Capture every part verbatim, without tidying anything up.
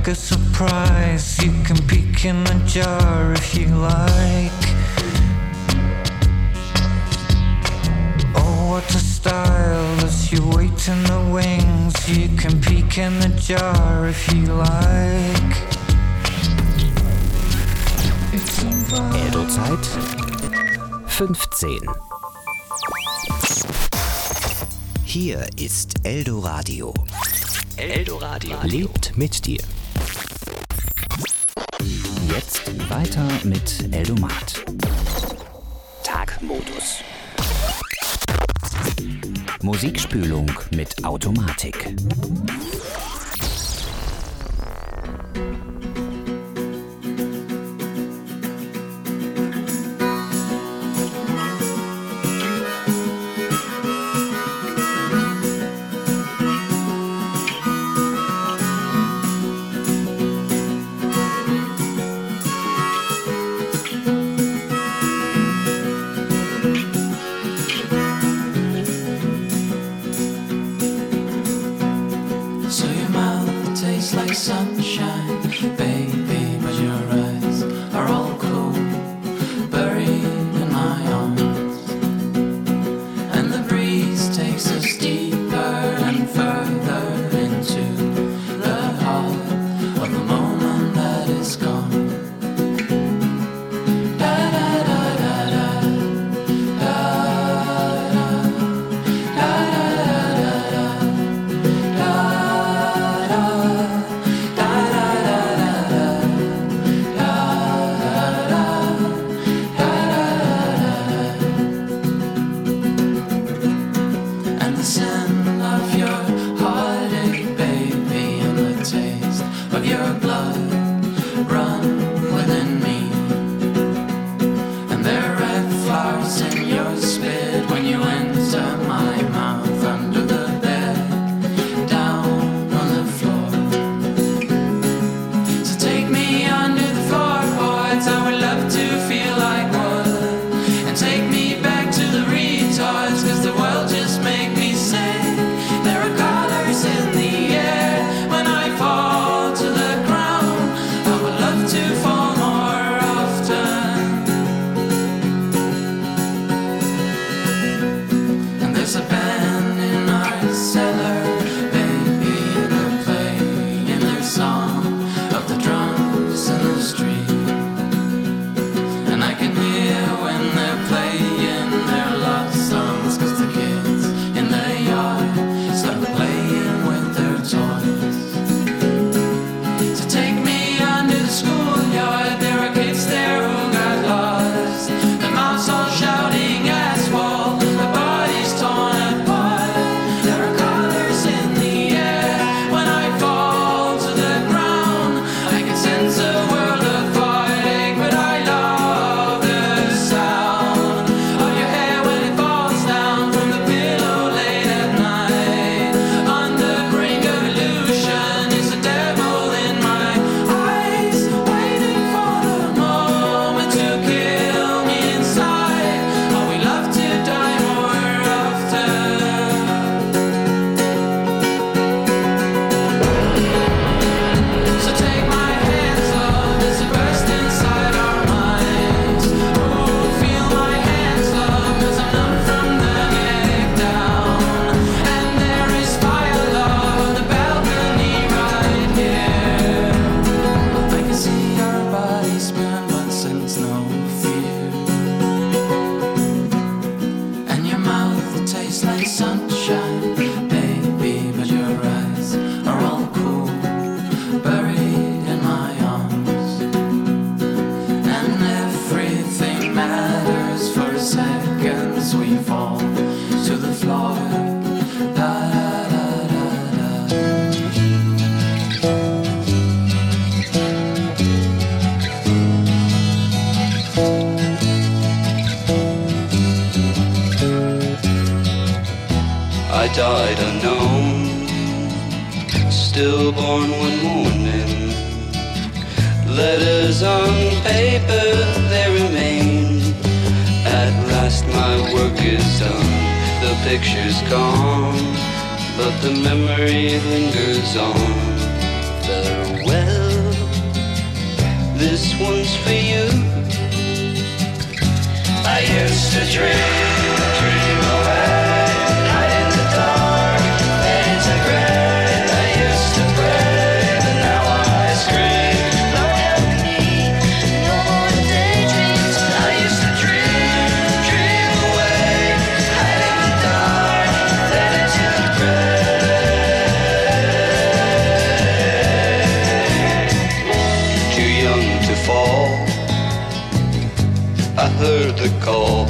like a surprise. You can peek in the jar if you like. Oh, what a style as you wait in the wings. You can peek in the jar if you like. Eldo-Zeit fünfzehn. Hier ist Eldoradio. Eldoradio lebt mit dir. Jetzt weiter mit Eldomat. Tagmodus. Musikspülung mit Automatik. Died unknown, stillborn one morning. Letters on paper, they remain. At last my work is done, the picture's gone, but the memory lingers on. Farewell. this one's for you. I used to dream, dream away, hide in the dark, fade into gray. I used to pray, but now I scream, Lord help me, no more daydreams. I used to dream, dream away, hide in the dark, fade into gray. Too young to fall, I heard the call.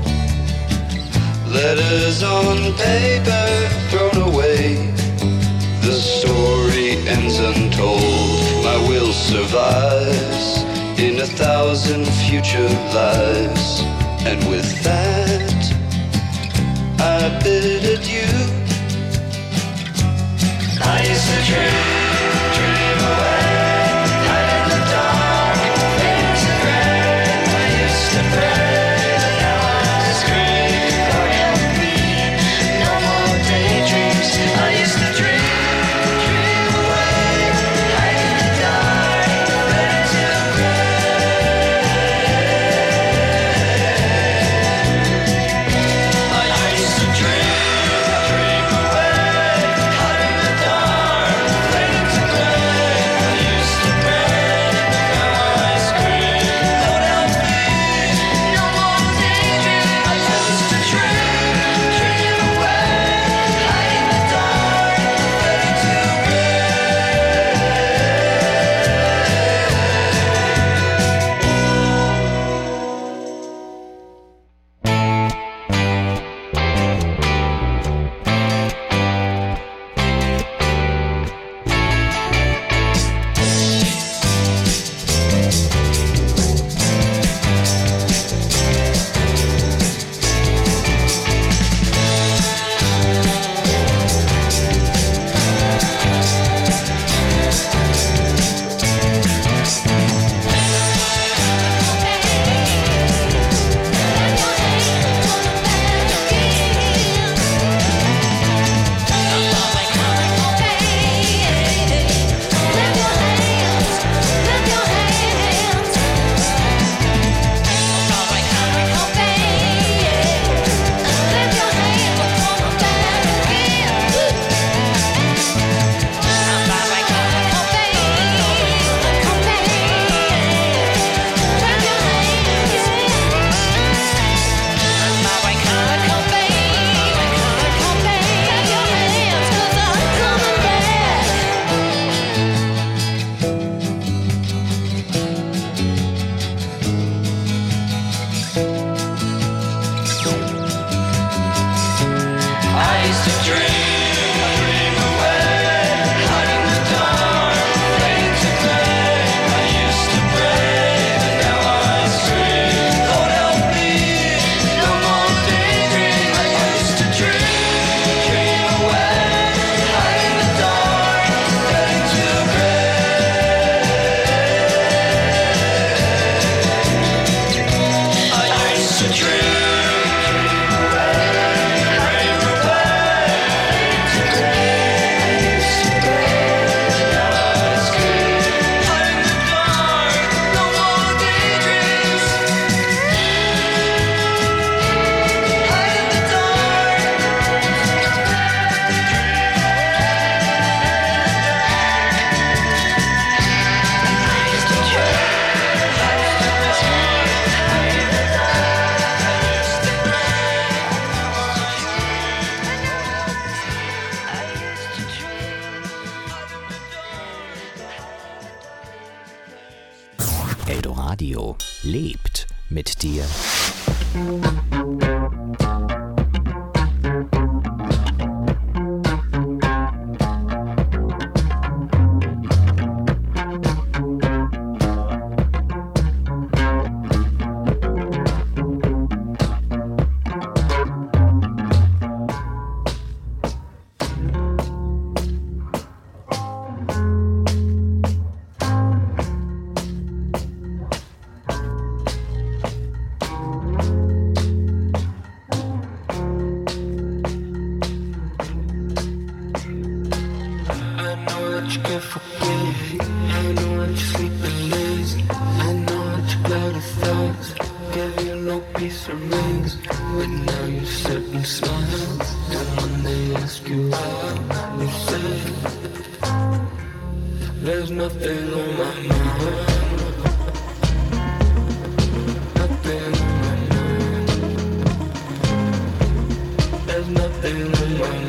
Letters on paper thrown away. The story ends untold. My will survives in a thousand future lives. And with that, I bid adieu. I used to dream, dream away, hide in the dark, fade into gray. I used to pray, but now I scream, Lord help me, no more daydreams. I used to dream, dream away, hide in the dark, fade into gray. I used to dream, dream away, hide in the dark, fade into gray. I used to pray, but now I scream, Lord help me, no more daydreams. I used to dream, dream away, hide in the dark, fade into I used to dream, dream away, hide in the dark, fade into gray. I used to pray, but now I scream, Lord help me, no more daydreams. I used to dream, dream away, hide in the dark, fade into gray. I used to dream. Eldoradio lebt mit dir. but now you sit and smile. And when they ask you out, you say, there's nothing on my mind. Nothing on my mind. There's nothing on my mind.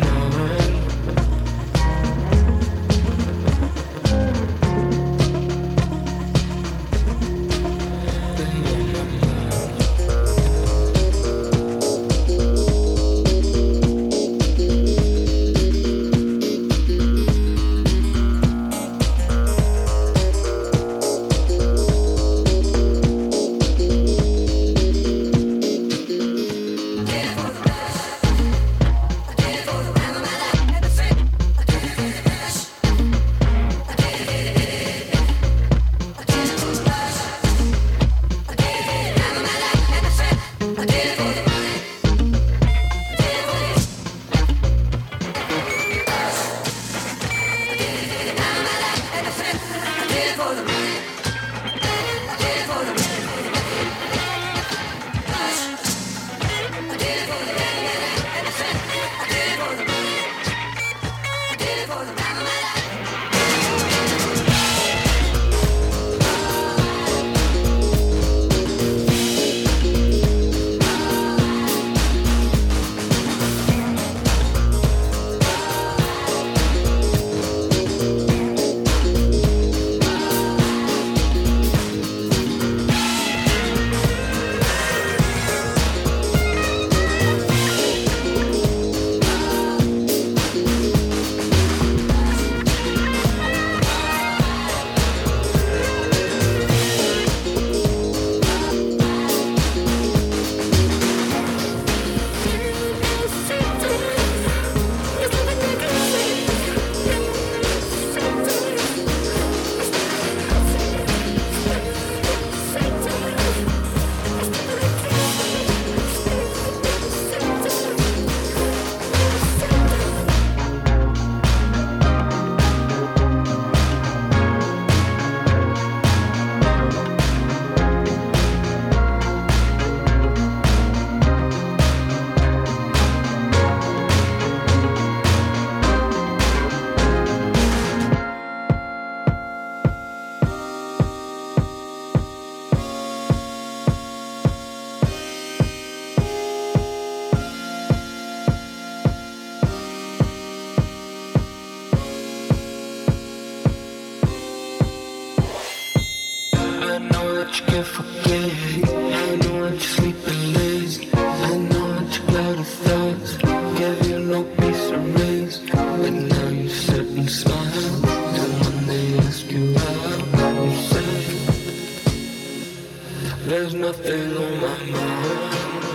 There's nothing on my mind.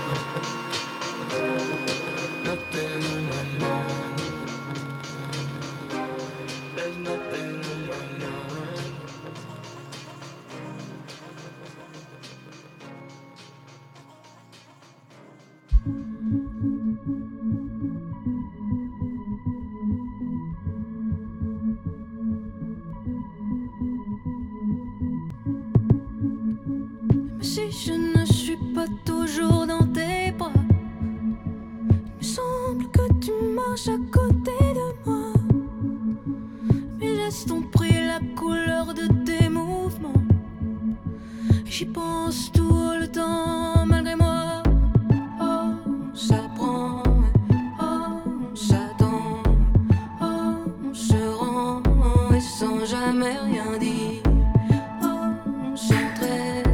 Nothing on my mind. There's nothing on my mind. Si je ne suis pas toujours dans tes bras, il me semble que tu marches à côté de moi. Mais laisse tomber la couleur de tes mouvements. J'y pense tout le temps malgré moi. Oh, ça prend, oh, ça tend, oh, on se rend et sans jamais rien dire. Oh, on s'entraîne.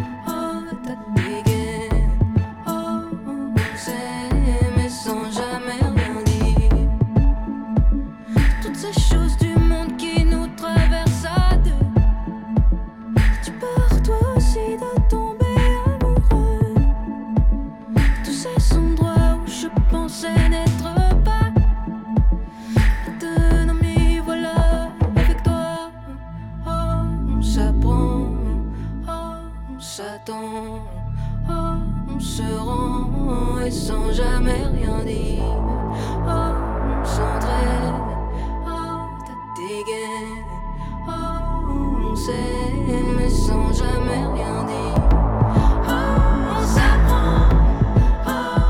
Oh, on se rend et sans jamais rien dire. Oh, on s'entraîne, oh, t'as des gains. Oh, on s'aime mais sans jamais rien dire. Oh, on s'apprend, oh.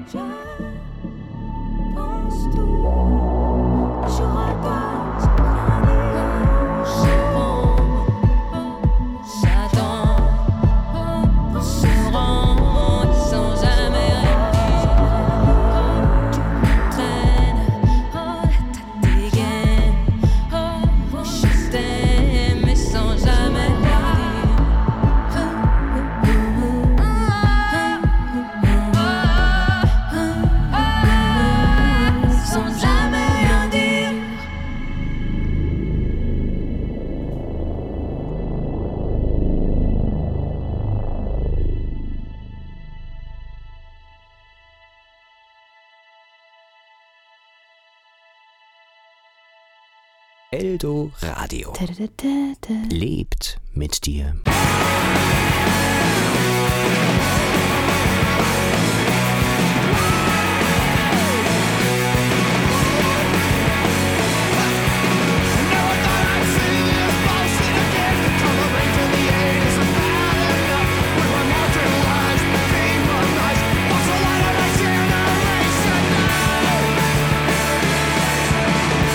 Eldo Radio. Lebt mit dir.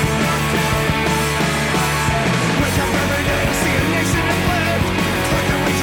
Every day, see a nation that lived. Look at we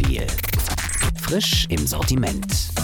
Vorspiel. Frisch im Sortiment.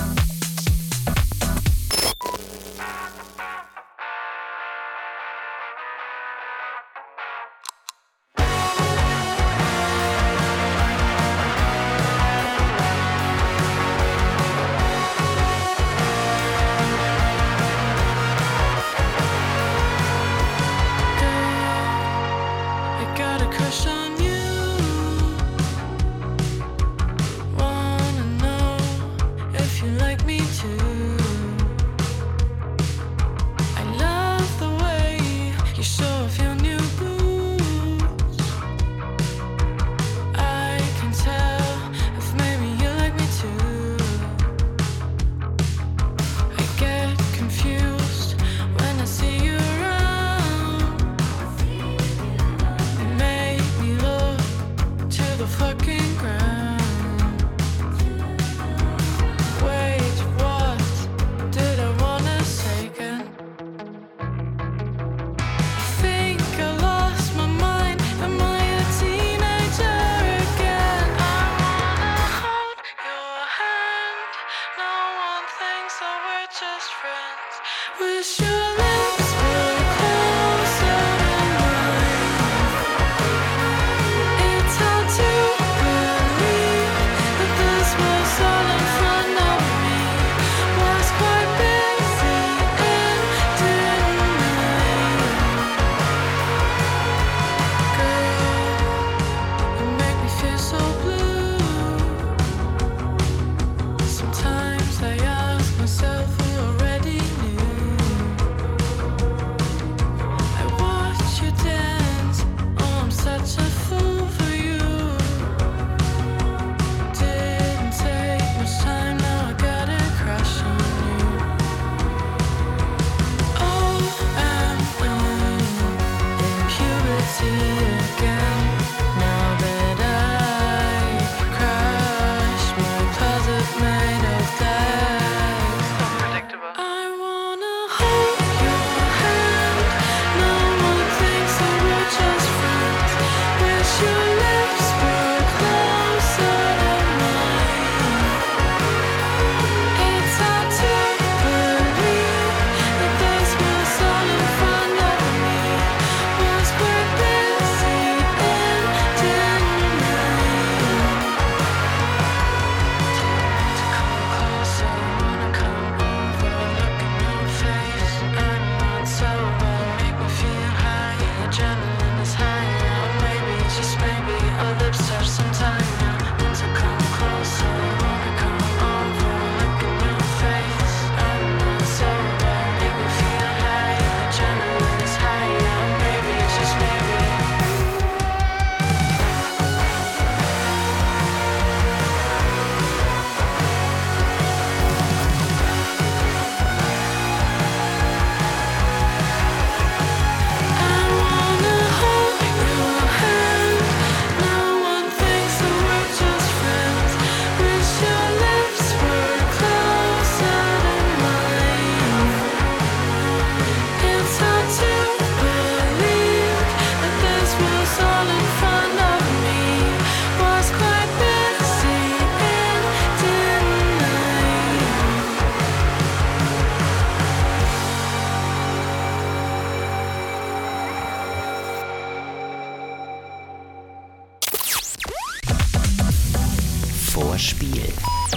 Vorspiel.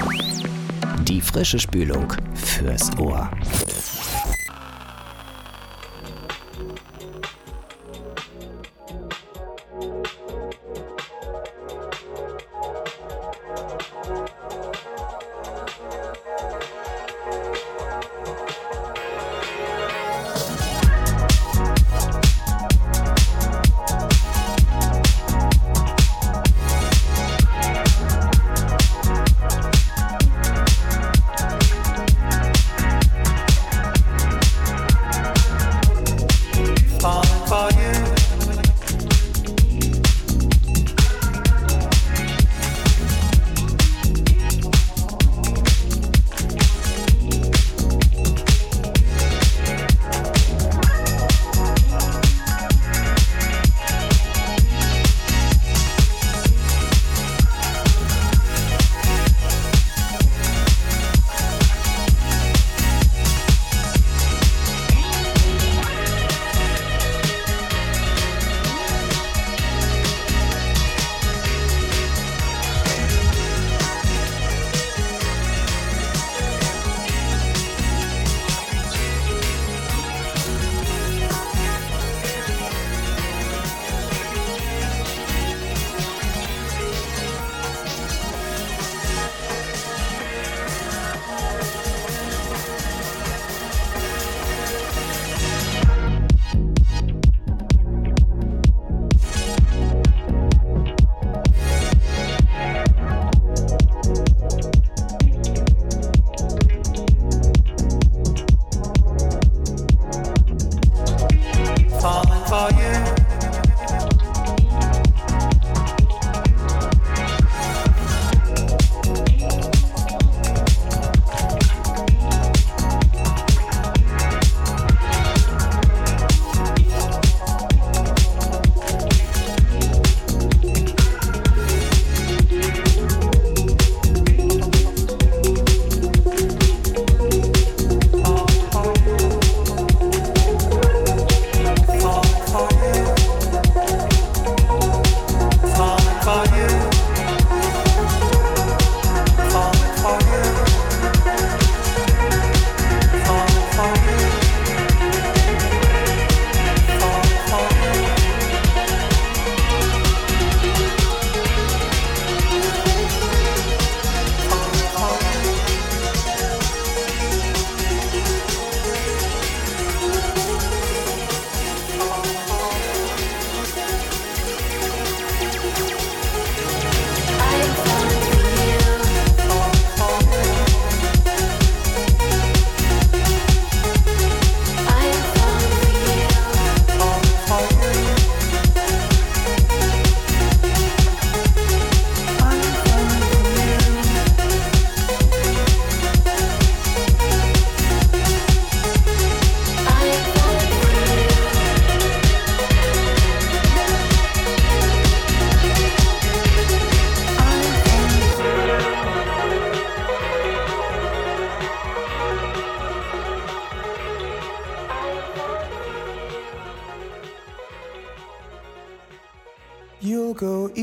Die frische Spülung fürs Ohr.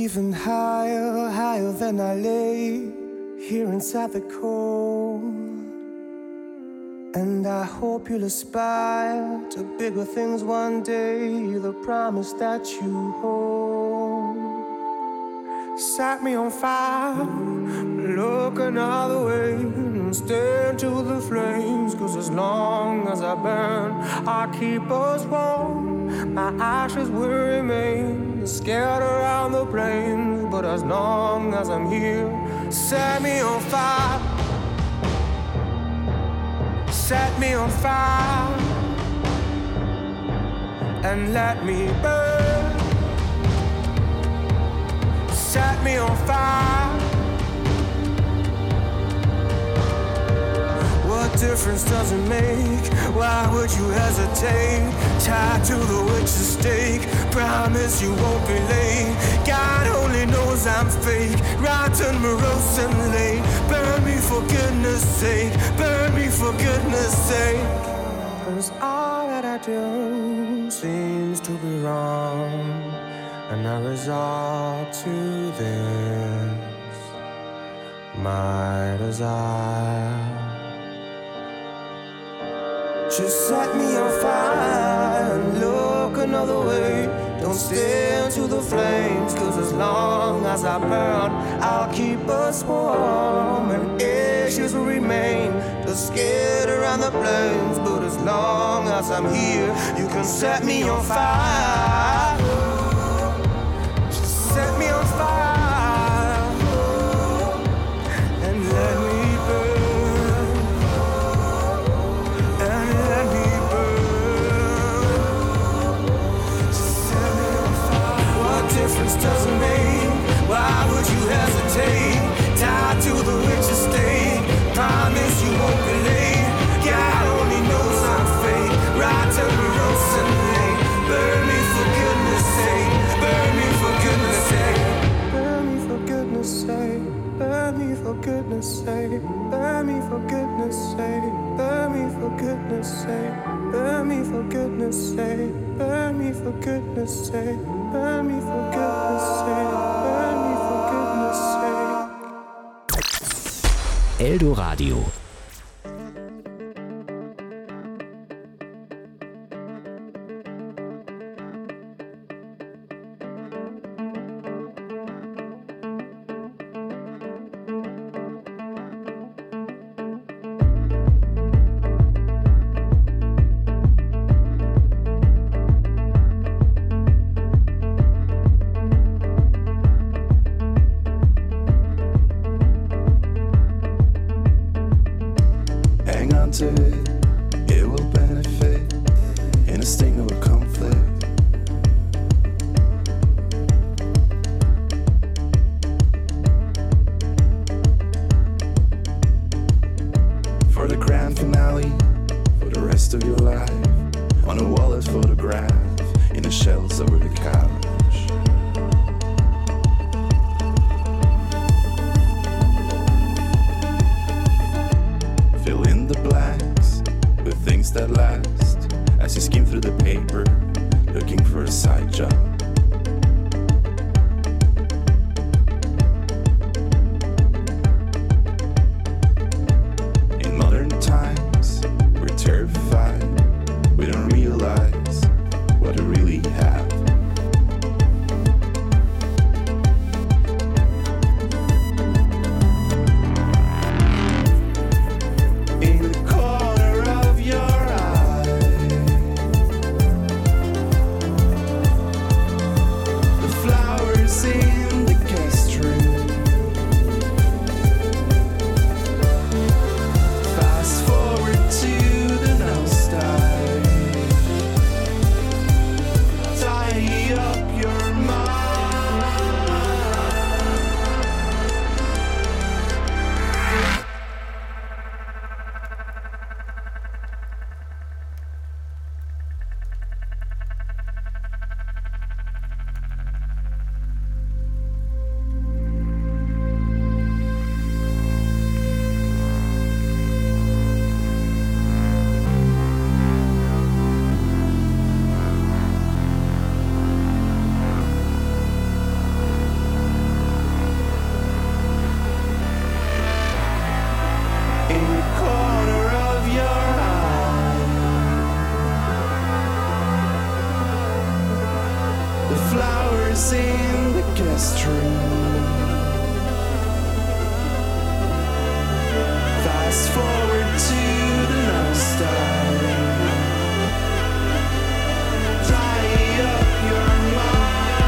even higher, higher than I lay here inside the cold. And I hope you'll aspire to bigger things one day, the promise that you hold. Set me on fire, look another way, and stare into the flames. Cause as long as I burn, I'll keep us warm. My ashes will remain scattered around the plains. But as long as I'm here, set me on fire. Set me on fire and let me burn. Set me on fire. What difference does it make? Why would you hesitate? Tied to the witch's stake. Promise you won't be late. God only knows I'm fake. Rotten, morose and late. Burn me for goodness sake. Burn me for goodness sake. Cause all that I do seems to be wrong. And I resort to this, my desire. Just set me on fire and look another way. Don't stare into the flames. Cause as long as I burn, I'll keep us warm. And ashes will remain, just scared around the flames. But as long as I'm here, you can set me on fire. Set me on fire and let me burn, and let me burn. Set me on fire. What difference does it make? Why would you hesitate? Tied to the witch's stake. Promise you won't be late. God only knows I'm fake. Rotten, morose and late. Burn me for goodness sake. Burn me for goodness sake. Burn me for goodness sake. Burn me for goodness sake. Burn me for goodness sake. Burn me for goodness sake. Burn me for goodness sake. Burn me for goodness sake. Burn me for goodness sake. Burn me for goodness sake. Eldoradio. To it, it will benefit in a sting of a conflict. For the grand finale, for the rest of your life, on a wallet photograph, in the shelves over the couch. Fill in the blanks with things that last as you skim through the paper, looking for a side job. In modern times, we're terrified. We don't realize what we really have. flowers in the guest room. Fast forward to the nurse diary. Dry up your mind.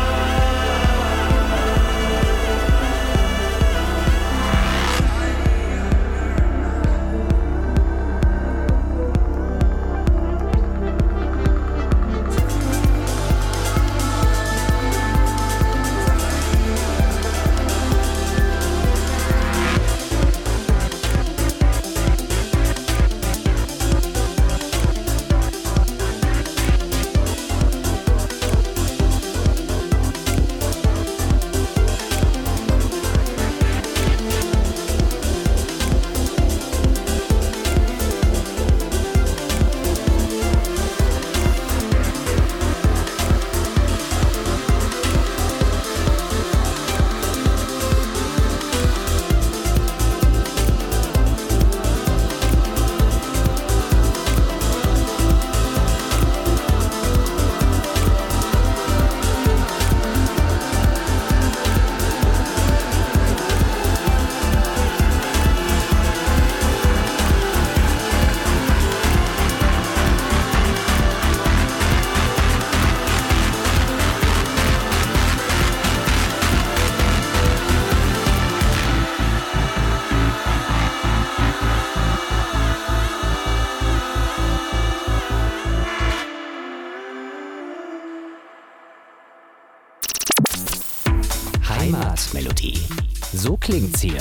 Heimatmelodie. So klingt's hier.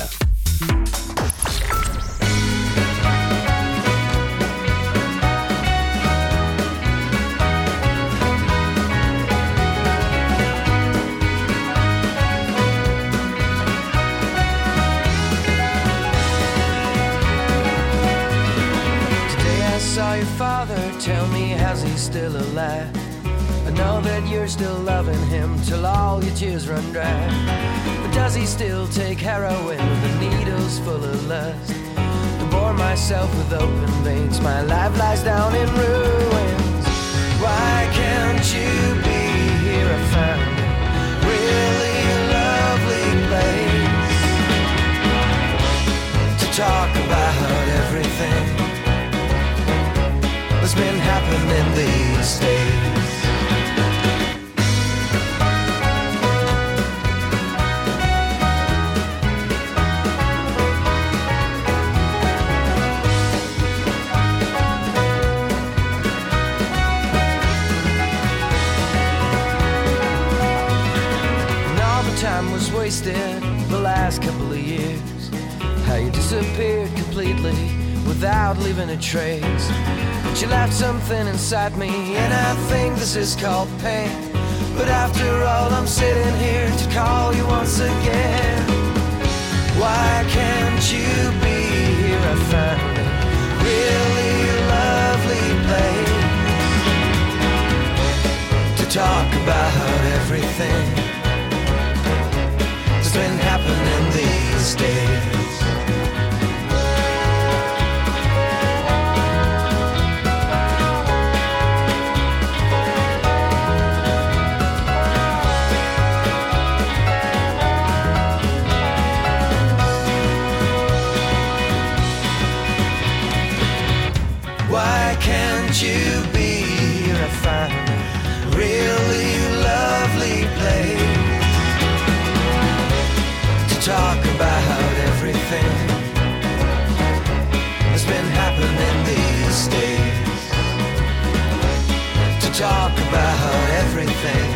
Today I saw your father. Tell me, has he still alive? I know that you're still loving him till all your tears run dry. But does he still take heroin with the needles full of lust? To bore myself with open veins, my life lies down in ruins. Why can't you be here? I found a really lovely place to talk about everything that's been happening these days. Was wasted the last couple of years. How you disappeared completely without leaving a trace. But you left something inside me, and I think this is called pain. But after all, I'm sitting here to call you once again. Why can't you be here? I found a really lovely place to talk about everything been happening these days. Why can't you be here? I found a really lovely place talk about everything that's been happening these days. To talk about everything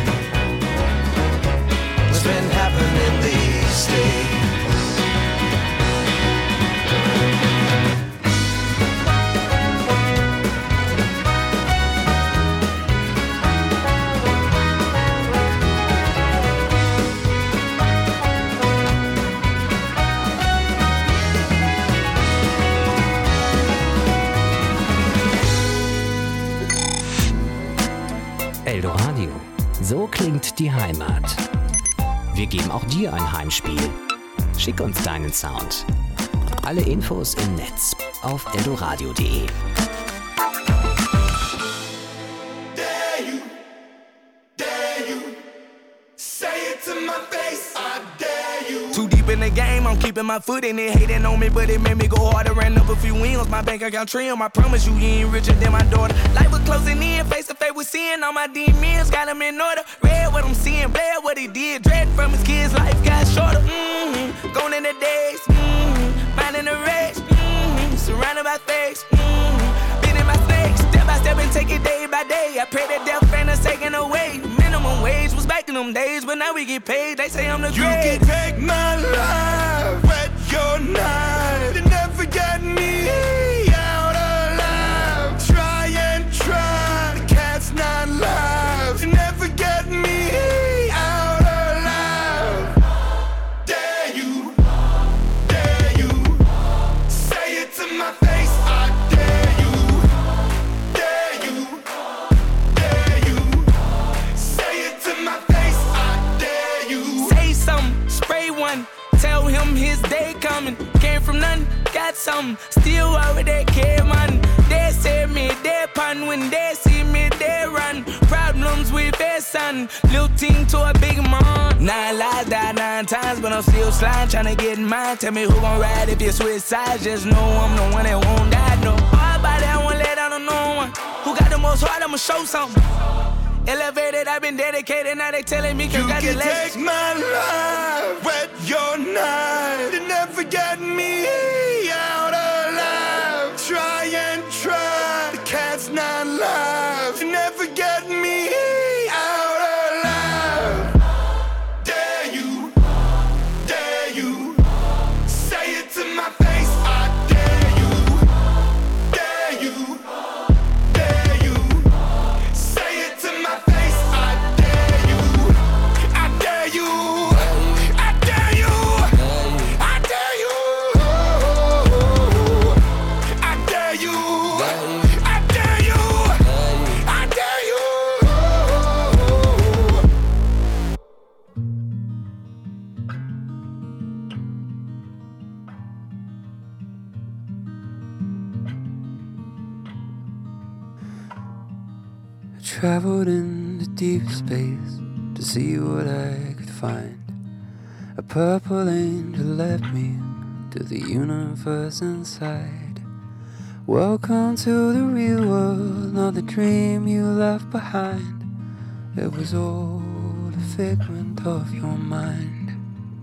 that's been happening these days. Eldoradio. So klingt die Heimat. Wir geben auch dir ein Heimspiel. Schick uns deinen Sound. Alle Infos im Netz auf eldoradio punkt de. Dare you, dare you, say in the game, I'm keeping my foot in it. Hating on me, but it made me go harder. Ran up a few wheels, my bank account trim. I promise you, he ain't richer than my daughter. Life was closing in, face to face with sin. All my demons got him in order. Read what I'm seeing, bled what he did. Dread from his kids, life got shorter. Mm-hmm. Gone in the days, mm-hmm. Minding the race, mm-hmm. Surrounded by fakes, mm-hmm. Beating my snakes, step by step and take it day by day. I pray that death ain't us taken away. Minimum wage was back in them days, but now we get paid. They say I'm the You great. can take my life, wet your knife, and never get me out alive. Try and try, the cat's not live. You never get me out alive. Dare you, dare you, say it to my face. I dare you, dare you, dare you, say it to my face. I dare you. Say something, spray one. Tell him his day coming. Came from nothing, got something. Still already care, man. They say me, they pun. When they see me, they run. Problems with their son. Little team to a big man. Nine lives, died nine times, but I'm still sliding, trying to get in mine. Tell me who gon' ride if you switch sides. Just know I'm the one that won't die, no. All about that, I won't let down on no one. Who got the most heart, I'ma show something. Elevated, I've been dedicated, now they telling me You can congratulations. take my life, wet your knife, and never get me out alive. Try and try, the cat's not live. You never get me out alive. Dare you, dare you, say it to my face. I dare you, dare you, dare you, say it to my face. I dare you, I dare you, I dare you, I dare you, I dare you, I dare you, I dare you. I traveled into deep space to see what I could find. A purple angel led me to the universe inside. Welcome to the real world, not the dream you left behind. It was all a figment of your mind.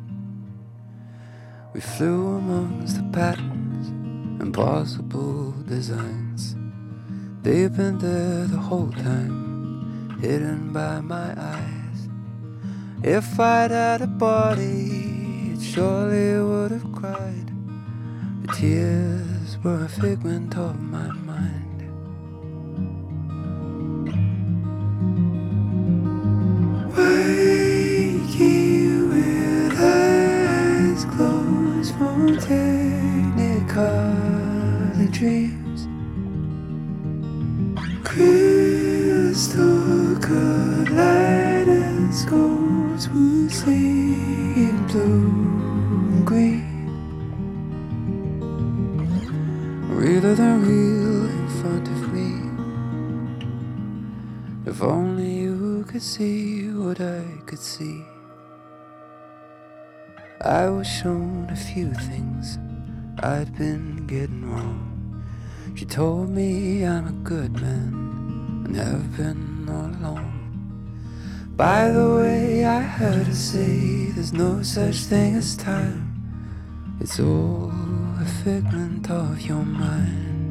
We flew amongst the patterns, impossible designs. They've been there the whole time, hidden by my eyes. If I'd had a body, it surely would have cried. The tears were a figment of my mind. Waking with eyes closed from technicolor dreams. Crystal kaleidoscopes will sing blue and green. Realer than real in front of me. If only you could see what I could see. I was shown a few things I'd been getting wrong. She told me I'm a good man and have been all along. By the way, I heard her say there's no such thing as time. It's all a figment of your mind.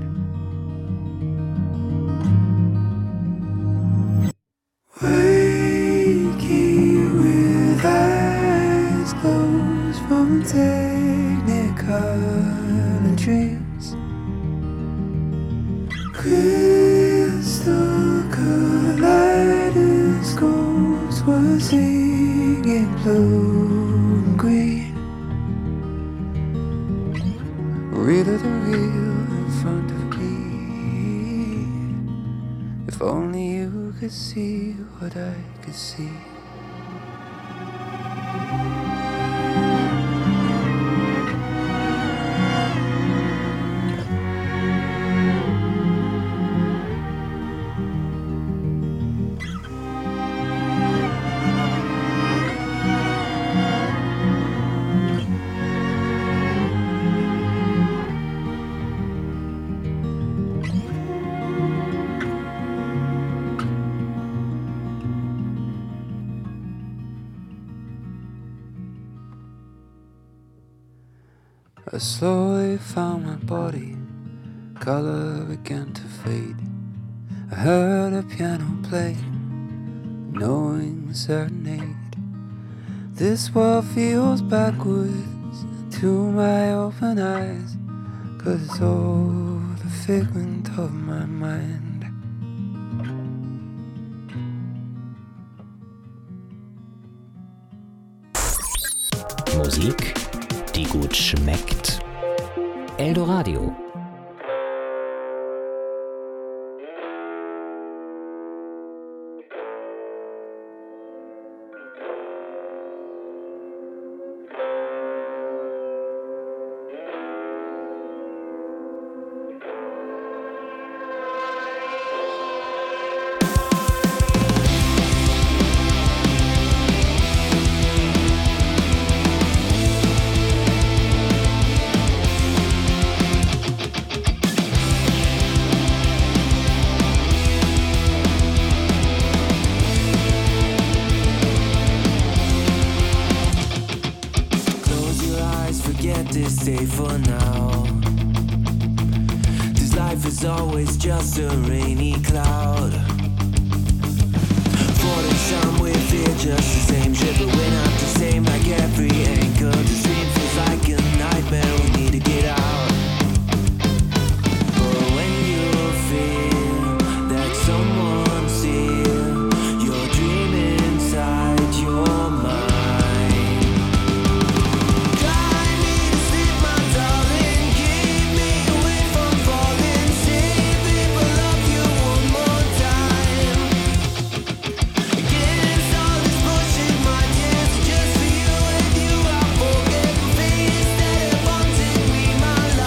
Waking with eyes closed from technicolor dreams. Crystal kaleidoscopes were singing blue and green. Realer than real in front of me. If only you could see what I could see. I slowly found my body, color began to fade. I heard a piano play, knowing serenade. This world feels backwards to my open eyes, 'cause it's all the figment of my mind. Musik, die gut schmeckt. Eldoradio. Stay for now. This life is always just a rainy cloud. For the sun we feel just the same shit, but we're not the same like every anchor. This dream feels like a nightmare, we need to get out. But when you feel that someone's here, your dream inside your mind. Just for you and you, I forget my face. Instead of haunting me, my life.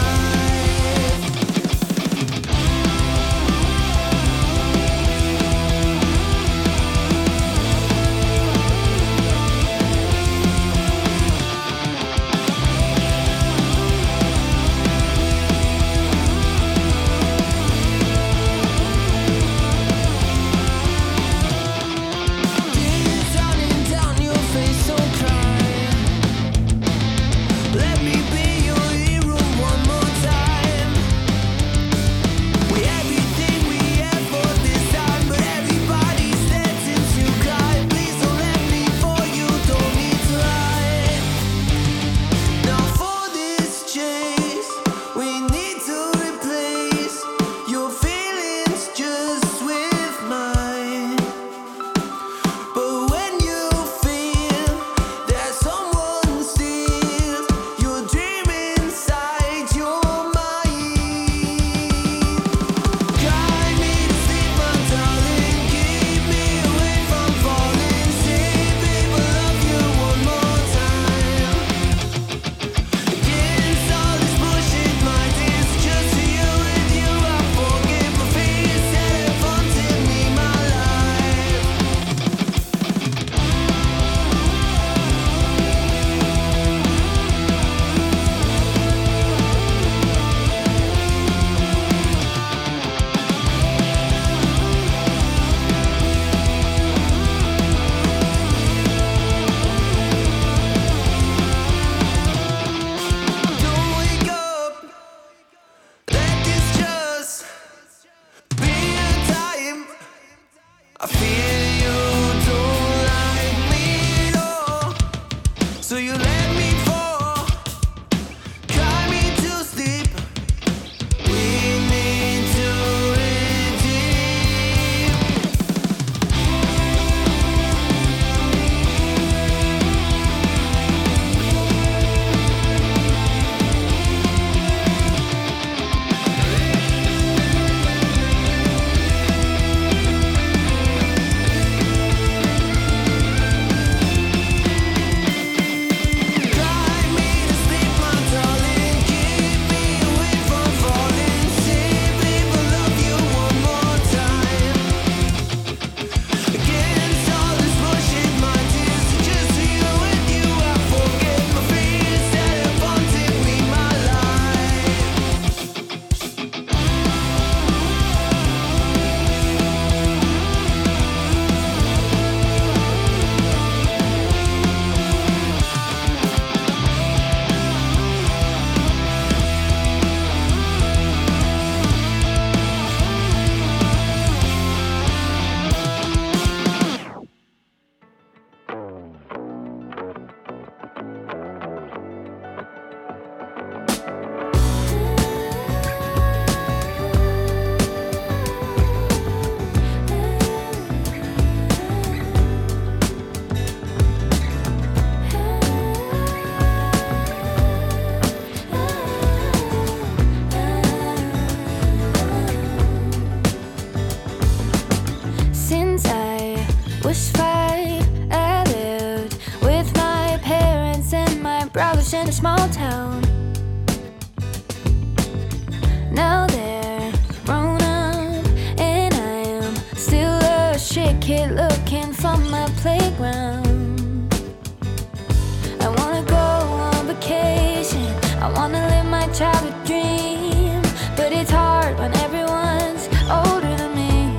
kid looking from my playground. I wanna go on vacation, I wanna live my childhood dream, but it's hard when everyone's older than me.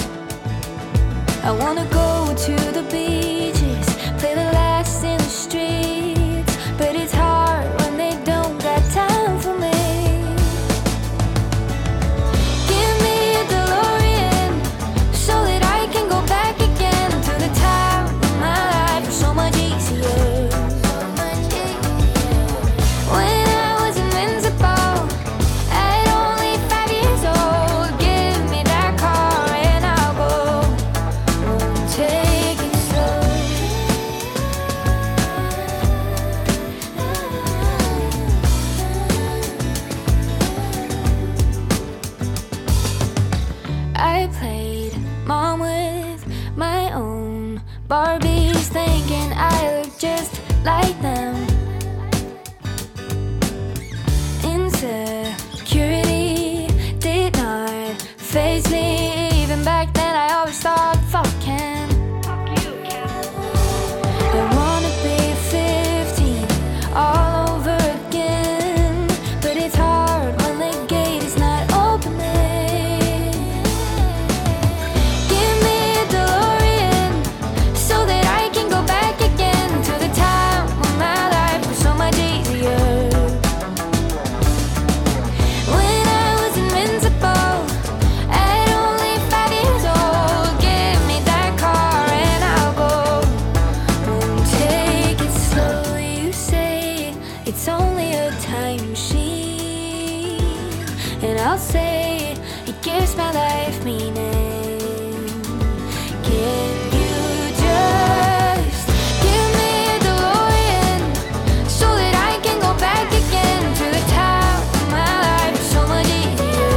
I wanna go to the beaches, play the last in the streets, but it's hard when they don't got time for me. Give me a DeLorean so that I can go back again to the time when my life was so much easier. When I was invincible at only five years old, give me that car and I'll go. Won't take it slow. I played mom with my own Barbies, thinking I look just like them. Insecurity did not faze me. Even back then I always thought, fuck him. I wanna be fifteen all over again, but it's hard when the gate is not opening. Give me a DeLorean so that I can go back again to the time when my life was so much easier. When I was invincible at only five years old, give me that car and I'll go. Won't take it slow. You say it's only a time machine, and I'll say it gives my life meaning. Can you just give me a DeLorean so that I can go back again to the time when my life was so much easier?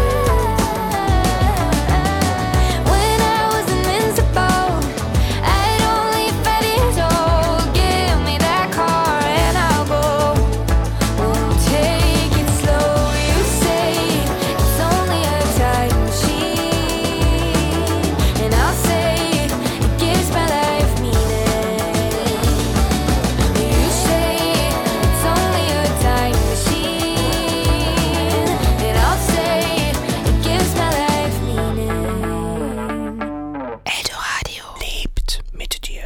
When I was invincible at only five years old, give me that car and I'll go. Won't take it slow. You say it's only a time machine, and I'll say it gives my life meaning. You say it's only a time machine, and I'll say it gives my life meaning. Eldoradio lebt mit dir.